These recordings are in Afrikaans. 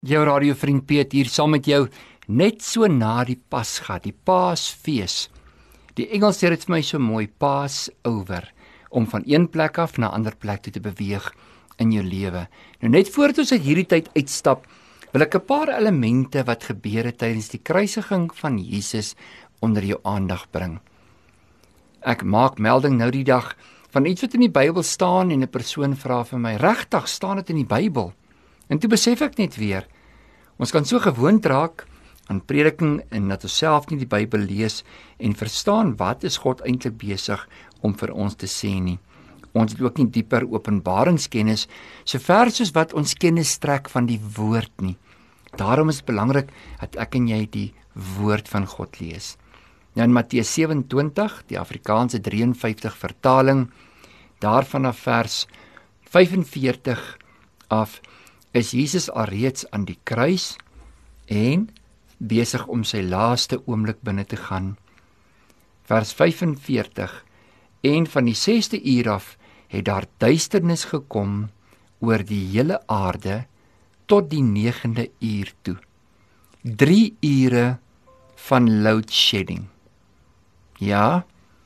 Jou radiovriend Piet hier saam met jou net so na die Pasga, die Paasfees. Die Engels sê dit vir my so mooi, Passover, om van een plek af na 'n ander plek toe te beweeg in jou lewe. Nou net voordat ons uit hierdie tyd uitstap, wil ek 'n paar elemente wat gebeur het tydens die kruisiging van Jesus onder jou aandag bring. Ek maak melding nou die dag van iets wat in die Bybel staan en 'n persoon vra vir my, regtig staan dit in die Bybel? En toe besef ek net weer, ons kan so gewoond raak aan prediking en dat ons self nie die Bybel lees en verstaan wat is God eintlik besig om vir ons te sê nie. Ons het ook nie dieper openbaringskennis, so ver soos wat ons kennis strek van die woord nie. Daarom is dit belangrik dat ek en jy die woord van God lees. Nou in Matteus 27, die Afrikaanse 53 vertaling, daarvan af vers 45 af, is Jesus alreeds aan die kruis en besig om sy laaste oomblik binne te gaan. Vers 45, en van die 6de uur af het daar duisternis gekom oor die hele aarde tot die 9de uur toe. 3 ure van load shedding. Ja,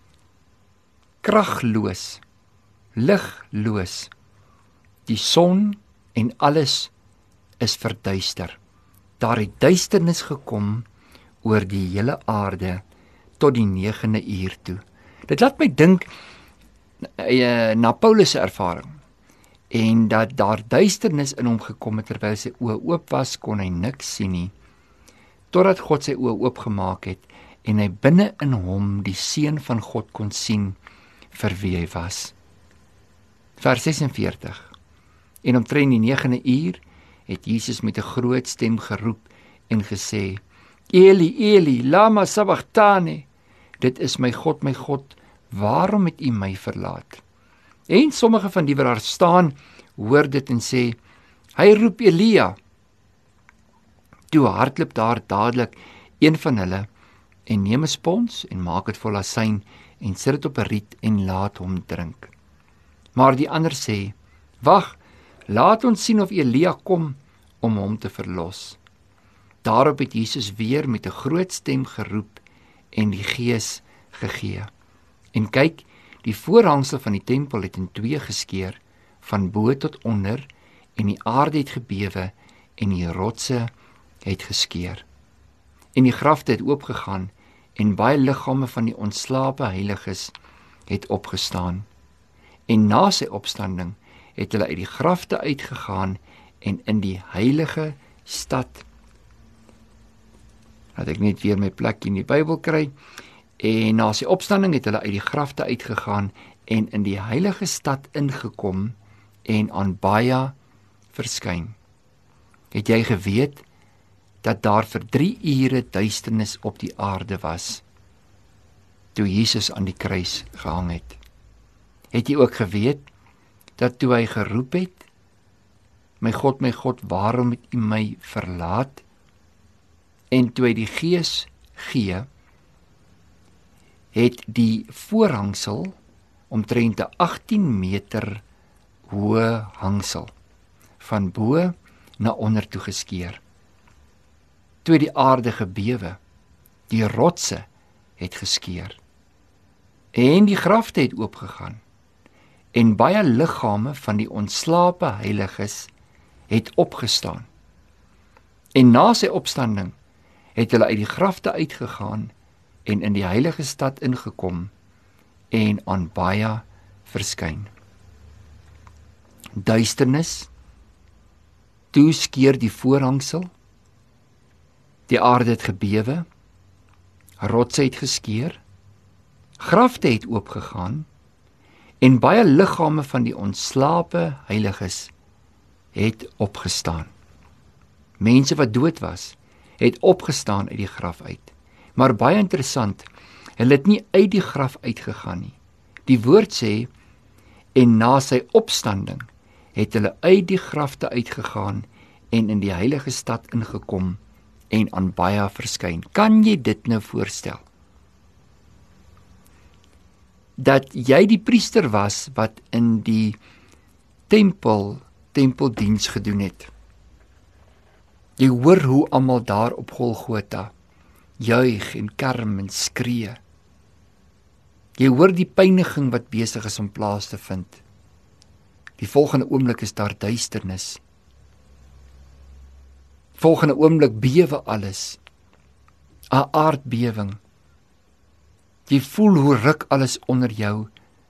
kragloos, ligloos. Die son en alles is verduister. Daar het duisternis gekom oor die hele aarde tot die 9de uur toe. Dit laat my dink na Paulus se ervaring en dat daar duisternis in hom gekom het terwyl sy oë oop was, kon hy niks sien nie, totdat God sy oë oopgemaak het en hy binne in hom die seun van God kon sien vir wie hy was. Vers 46. En omtrent die 9de uur het Jesus met 'n groot stem geroep en gesê, Eli, Eli, lama sabachthani, dit is my God, waarom het U my verlaat? En sommige van die wat daar staan, hoor dit en sê, hy roep Elia. Toe hardloop daar dadelik een van hulle en neem 'n spons en maak dit vol asyn en sit dit op 'n riet en laat hom drink. Maar die ander sê, wag, laat ons sien of Elia kom om hom te verlos. Daarop het Jesus weer met 'n groot stem geroep en die Gees gegee. En kyk, die voorhangsel van die tempel het in 2 geskeur, van bo tot onder, en die aarde het gebewe en die rotse het geskeur. En die grafte het oopgegaan en baie liggame van die ontslape heiliges het opgestaan. En na sy opstanding het hulle uit die grafte uitgegaan en in die heilige stad. Laat ek net weer my plek in die Bybel kry. En na sy opstanding het hulle uit die grafte uitgegaan en in die heilige stad ingekom en aan baie verskyn. Het jy geweet dat daar vir 3 ure duisternis op die aarde was toe Jesus aan die kruis gehang het? Het jy ook geweet dat toe hy geroep het, my God, waarom het U my verlaat? En toe hy die Gees gee, het die voorhangsel omtrent 'n 18 meter hoë hangsel van bo na onder toe geskeur. Toe die aarde gebewe, die rotse het geskeur en die grafte het oopgegaan en baie liggame van die ontslape heiliges het opgestaan. En na sy opstanding het hulle uit die grafte uitgegaan en in die heilige stad ingekom en aan baie verskyn. Duisternis, toe skeur die voorhangsel, die aarde het gebewe, rotse het geskeur, grafte het oopgegaan en baie liggame van die ontslape heiliges het opgestaan. Mense wat dood was, het opgestaan uit die graf uit. Maar baie interessant, hulle het nie uit die graf uitgegaan nie. Die woord sê, en na sy opstanding het hulle uit die grafte uitgegaan en in die heilige stad ingekom en aan baie verskyn. Kan jy dit nou voorstel? Dat jy die priester was wat in die tempeldiens gedoen het. Jy hoor hoe almal daar op Golgotha juig en kerm en skree. Jy hoor die pyniging wat besig is om plaas te vind. Die volgende oomblik is daar duisternis. Volgende oomblik bewe alles. 'n Aardbewing. Jy voel hoe ruk alles onder jou.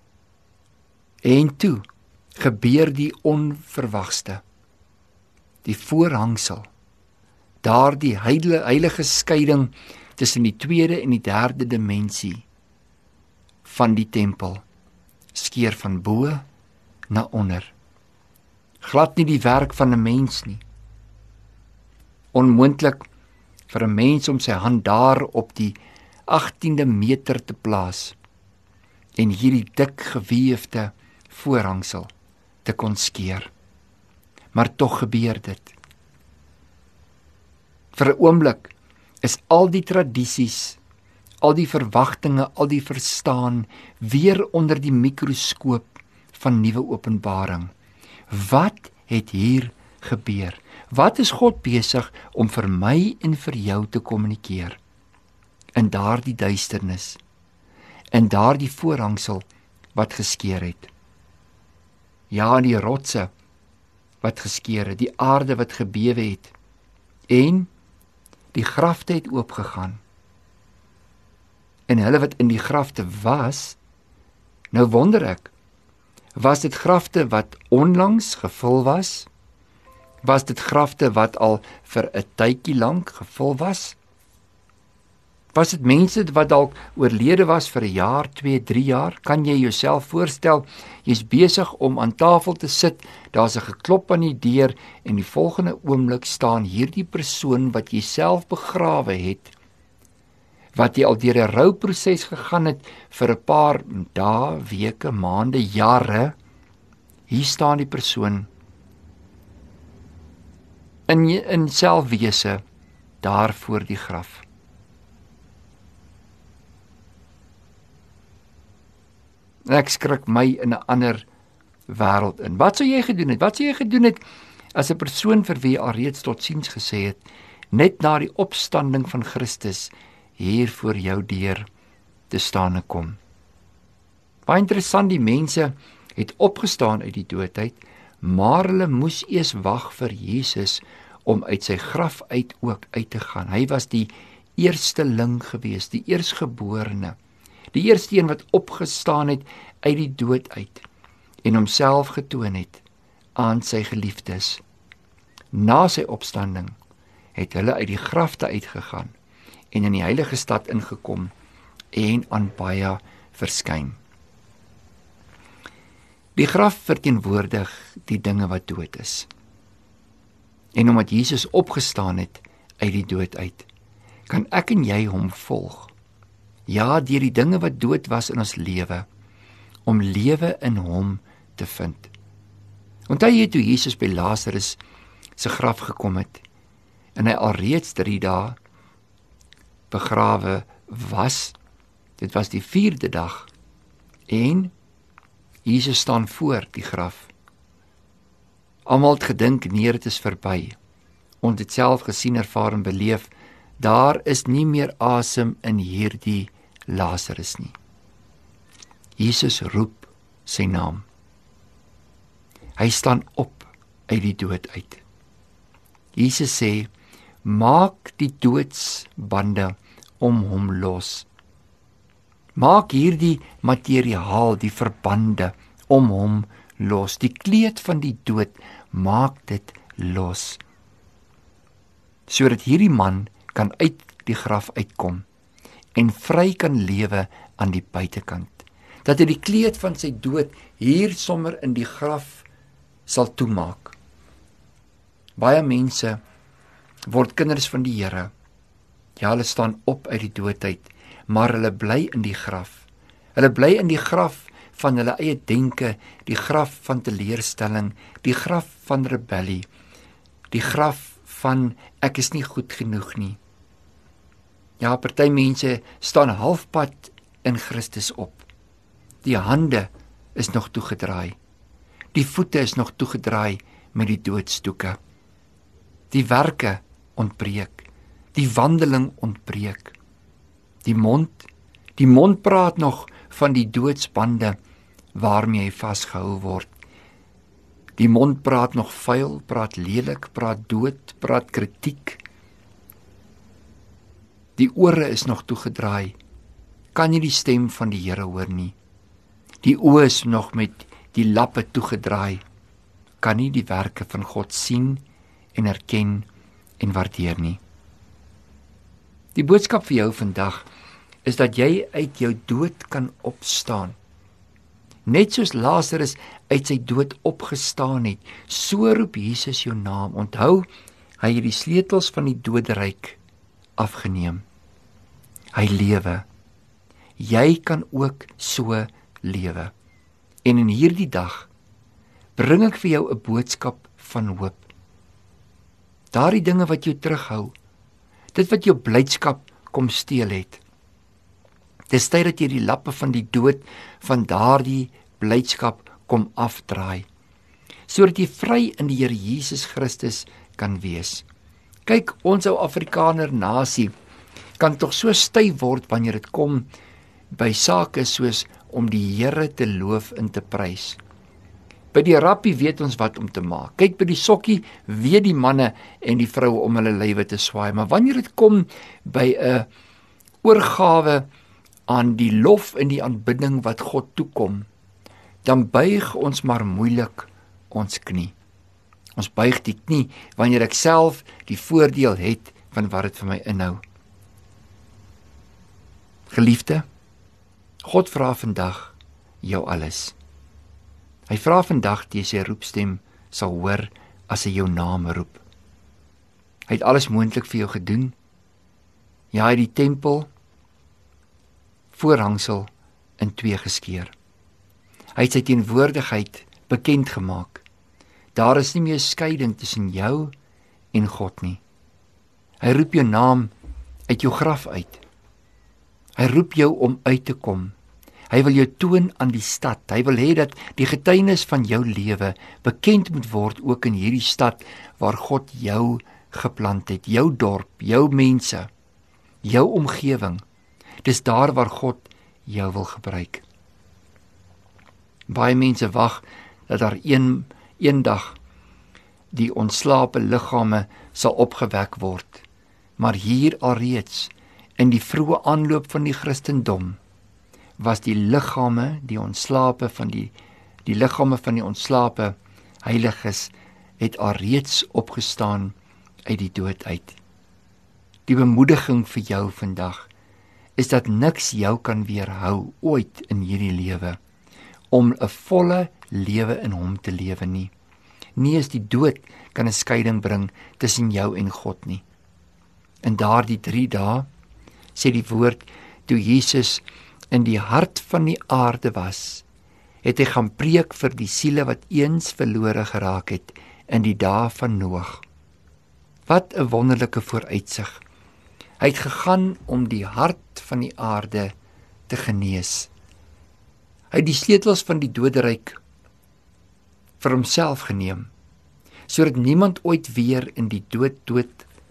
En toe gebeur die onverwagste. Die voorhangsel. Daardie heilige skeiding tussen die tweede en die derde dimensie van die tempel skeur van bo na onder. Glad nie die werk van 'n mens nie. Onmoontlik vir 'n mens om sy hand daar op die 18de meter te plaas en hierdie dik geweefde voorhangsel te kon skeur. Maar tog gebeur dit. Vir 'n oomblik is al die tradisies, al die verwagtinge, al die verstaan weer onder die mikroskoop van nuwe openbaring. Wat het hier gebeur? Wat is God besig om vir my en vir jou te kommunikeer? In daardie duisternis, in daardie voorhangsel wat geskeur het. Ja, die rotse wat geskeur het, die aarde wat gebewe het, en die grafte het oopgegaan. En hulle wat in die grafte was, nou wonder ek, was dit grafte wat onlangs gevul was? Was dit grafte wat al vir 'n tydjie lank gevul was? Was dit mense wat dalk oorlede was vir 'n jaar, 2, 3 jaar? Kan jy jouself voorstel, jy's besig om aan tafel te sit, daar's 'n geklop aan die deur en die volgende oomblik staan hierdie persoon wat jy self begrawe het, wat jy al deur 'n rouproses gegaan het vir 'n paar dae, weke, maande, jare. Hier staan die persoon in selfwese daar voor die graf. Ek skrik my in 'n ander wêreld in. Wat sou jy gedoen het? Wat sou jy gedoen het as 'n persoon vir wie jy alreeds totsiens gesê het, net na die opstanding van Christus hier voor jou deur te staan en kom? Baie interessant, die mense het opgestaan uit die doodheid, maar hulle moes eers wag vir Jesus om uit sy graf uit ook uit te gaan. Hy was die eersteling gewees, die eerstgeborene, die eerste een wat opgestaan het uit die dood uit en homself getoon het aan sy geliefdes. Na sy opstanding het hulle uit die grafte uitgegaan en in die heilige stad ingekom en aan baie verskyn. Die graf verteenwoordig die dinge wat dood is. En omdat Jesus opgestaan het uit die dood uit, kan ek en jy hom volg. Ja, deur die dinge wat dood was in ons lewe, om lewe in hom te vind. Onthou jy toe Jesus by Lazarus se graf gekom het, en hy alreeds 3 dae begrawe was, dit was die 4de dag, en Jesus staan voor die graf. Almal het gedink, nee, dit is verby. Ons het self gesien, ervaar en beleef, daar is nie meer asem in hierdie Lazarus nie. Jesus roep sy naam. Hy staan op uit die dood uit. Jesus sê, maak die doodsbande om hom los. Maak hierdie materiaal, die verbande om hom los. Die kleed van die dood, maak dit los. Sodat hierdie man kan uit die graf uitkom en vry kan lewe aan die buitekant. Dat hy die kleed van sy dood hier sommer in die graf sal toemaak. Baie mense word kinders van die Here. Ja, hulle staan op uit die dood uit, maar hulle bly in die graf. Hulle bly in die graf van hulle eie denke, die graf van teleurstelling, die graf van rebellie, die graf van ek is nie goed genoeg nie. Ja, party mense staan halfpad in Christus op. Die hande is nog toegedraai. Die voete is nog toegedraai met die doodsdoeke. Die werke ontbreek. Die wandeling ontbreek. Die mond praat nog van die doodsbande waarmee hy vasgehou word. Die mond praat nog vuil, praat lelik, praat dood, praat kritiek. Die ore is nog toegedraai. Kan jy die stem van die Here hoor nie? Die oë is nog met die lappe toegedraai. Kan nie die werke van God sien en erken en waardeer nie. Die boodskap vir jou vandag is dat jy uit jou dood kan opstaan. Net soos Lazarus uit sy dood opgestaan het, so roep Jesus jou naam. Onthou, hy het die sleutels van die doderyk afgeneem. Hy lewe. Jy kan ook so lewe. En in hierdie dag bring ek vir jou 'n boodskap van hoop. Daardie dinge wat jou terughou, dit wat jou blydskap kom steel het. Dis tyd dat jy die lappe van die dood van daardie blydskap kom afdraai, sodat jy vry in die Here Jesus Christus kan wees. Kyk, ons ou Afrikaner nasie kan tog so styf word wanneer dit kom by sake soos om die Here te loof en te prys. By die rappie weet ons wat om te maak. Kyk, by die sokkie weet die manne en die vroue om hulle lywe te swaai, maar wanneer dit kom by 'n oorgawe aan die lof en die aanbidding wat God toekom, dan buig ons maar moeilik ons knie. Ons buig die knie wanneer ek self die voordeel het van wat dit vir my inhou. Geliefde, God vra vandag jou alles. Hy vra vandag dat jy sy roepstem sal hoor as hy jou naam roep. Hy het alles moontlik vir jou gedoen. Ja, hy het die tempel voorhangsel in twee geskeur. Hy het sy teenwoordigheid bekend gemaak. Daar is nie meer skeiding tussen jou en God nie. Hy roep jou naam uit jou graf uit. Hy roep jou om uit te kom. Hy wil jou toon aan die stad. Hy wil hê dat die getuienis van jou lewe bekend moet word ook in hierdie stad waar God jou geplant het, jou dorp, jou mense, jou omgewing. Dis daar waar God jou wil gebruik. Baie mense wag dat daar eendag die ontslape liggame sal opgewek word. Maar hier alreeds in die vroeë aanloop van die Christendom was die liggame, die liggame van die ontslape heiliges het alreeds opgestaan uit die dood uit. Die bemoediging vir jou vandag is dat niks jou kan weerhou ooit in hierdie lewe om 'n volle lewe in hom te lewe nie. Nie eens die dood kan 'n skeiding bring tussen jou en God nie. In daardie 3 dae, sê die woord, toe Jesus in die hart van die aarde was, het hy gaan preek vir die siele wat eens verlore geraak het in die dae van Noag. Wat 'n wonderlike vooruitsig. Hy het gegaan om die hart van die aarde te genees. Hy het die sleutels van die doderyk vir homself geneem, sodat niemand ooit weer in die dood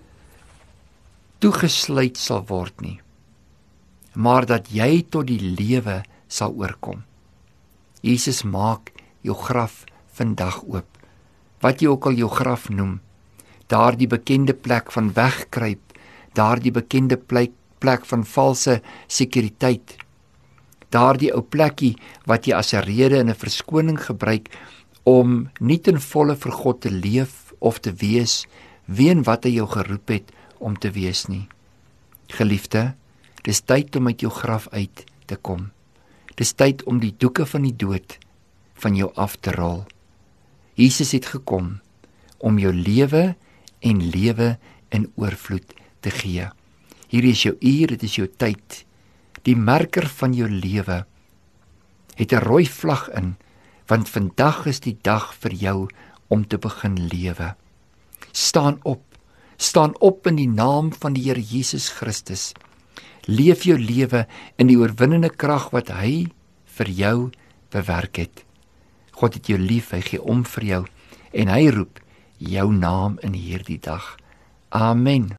toegesluit sal word nie, maar dat jy tot die lewe sal oorkom. Jesus maak jou graf vandag oop, wat jy ook al jou graf noem, daardie bekende plek van wegkruip, daardie bekende plek van valse sekuriteit, daardie ou plekkie wat jy as 'n rede en 'n verskoning gebruik om nie ten volle vir God te leef of te wees wie en wat hy jou geroep het om te wees nie. Geliefde, dis tyd om uit jou graf uit te kom. Dis tyd om die doeke van die dood van jou af te rol. Jesus het gekom om jou lewe en lewe in oorvloed te gee. Hier is jou uur, dit is jou tyd. Die merker van jou lewe het 'n rooi vlag in, want vandag is die dag vir jou om te begin lewe. Staan op in die naam van die Here Jesus Christus. Leef jou lewe in die oorwinnende krag wat hy vir jou bewerk het. God het jou lief, hy gee om vir jou en hy roep jou naam in hierdie dag. Amen.